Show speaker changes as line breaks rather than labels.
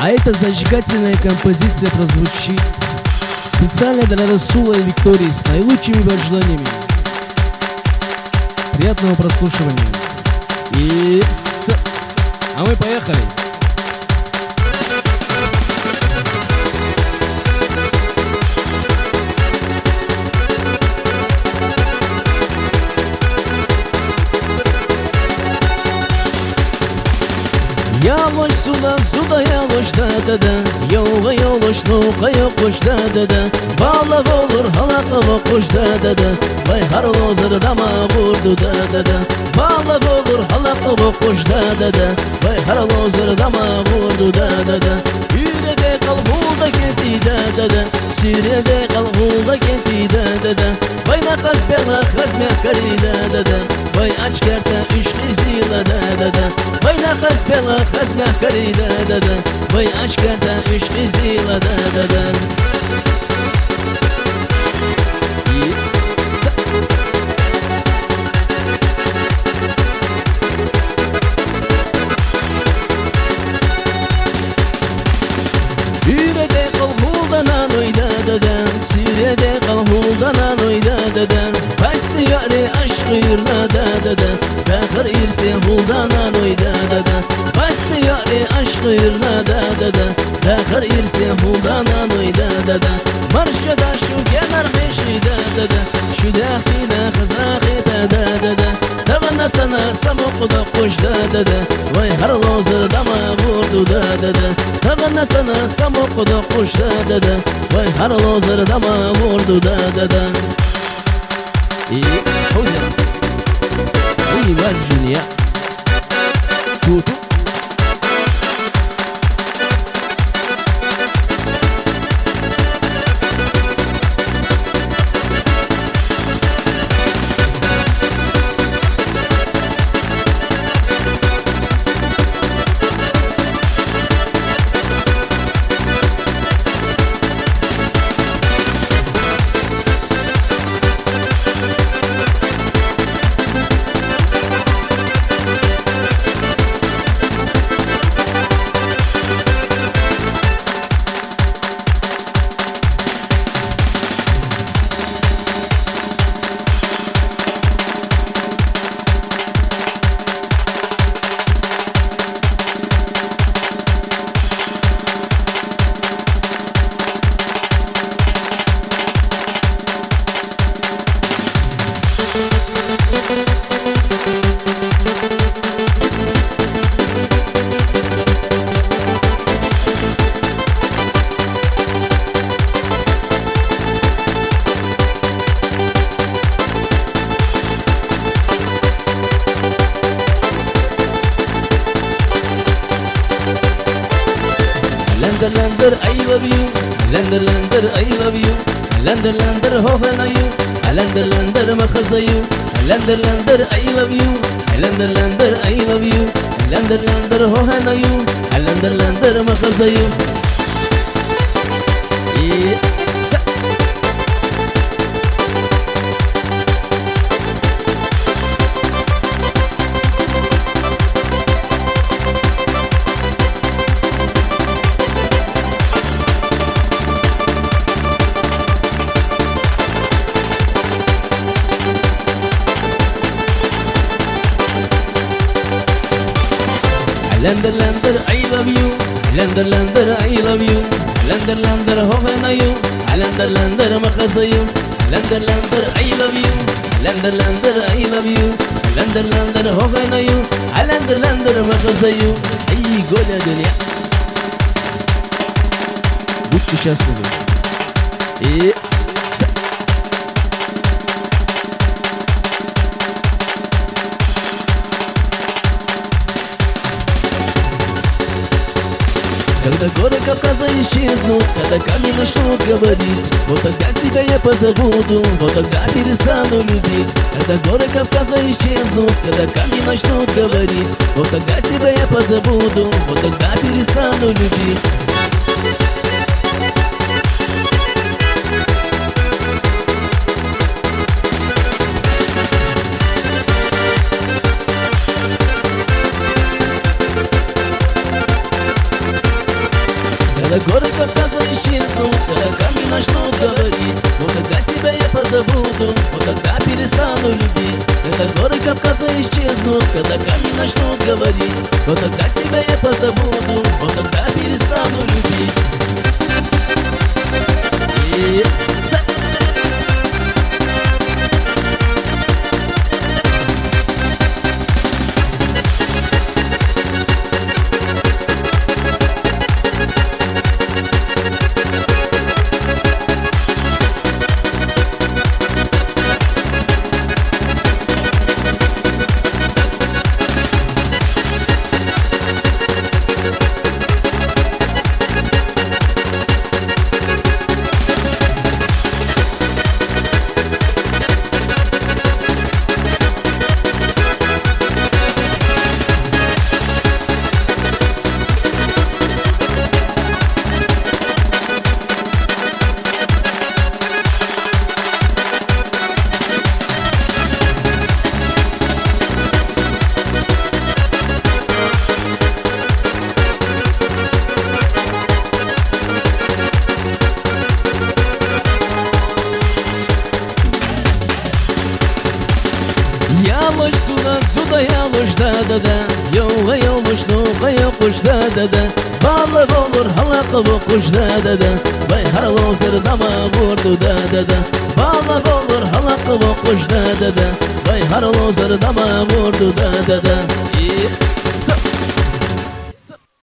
А эта зажигательная композиция прозвучит специально для Расула и Виктории с наилучшими пожеланиями. Приятного прослушивания. А мы поехали. Yavaş sudan suda yavaş da Yoga yavaş noka yokuş da Balık olur halaka bokuş da Vay harıl ozır dama vurdu da Balık olur halaka bokuş da Vay harıl ozır dama vurdu da Yürede kal hulda kenti da Sürede kal hulda kenti da Vay nakas bela khazme kari da Vay aç kerta üç kızıyla da Vay nakas bela khazme kari da Vay aç kerta üç kızıyla da Yürede kal huldan oyda Sürede kal huldan oyda Pasti yari aşkı yırla da Bakır irse huldan oyda Pasti yari aşkı yırla da Bakır irse huldan oyda Marşada şu kenar beşi da Şu dahine kızakı da Tağına sana samokuda koş da Vay harlozır dama vurdu da Tağına sana samokuda koş da Vay harlozır dama vurdu da Hocam İyi var Julia Tutu Lander, I love you. Lander, I love you. Lander, hohen are you. Lander, machaza you. Lander, I love you. Lander, I love you. Lander, hohen are you. Lander, machaza you. Yes. Lander, I love you. Lander, I love you. Lander, hohen are you. Lander, machaza you. Lander, I love you. Lander, I love you. Lander, hohen are you. Lander, machaza you. Ай, голя дуня. Будьте счастливы. И когда горы Кавказа исчезнут, когда камни начнут говорить, вот тогда тебя я позабуду, вот тогда перестану любить. Когда горы Кавказа исчезнут, когда камни начнут говорить, вот тогда тебя я позабуду, вот тогда перестану любить. горы Кавказа исчезнут, тараканы начнут говорить: вот когда тебя я позабуду, вот тогда перестану любить. Когда горы Кавказа исчезнут, когда камни начнут говорить: вот тогда тебя я позабуду, вот тогда перестану любить. Yes. Ялыш суда ялыш да-да-да, Йоға ялыш нуға яқыш да-да-да, Балық олыр халақы бұқыш да-да-да, Байхарлы зырдама бұрду да-да-да, Балық олыр халақы бұқыш да-да-да, Байхарлы зырдама бұрду да-да-да.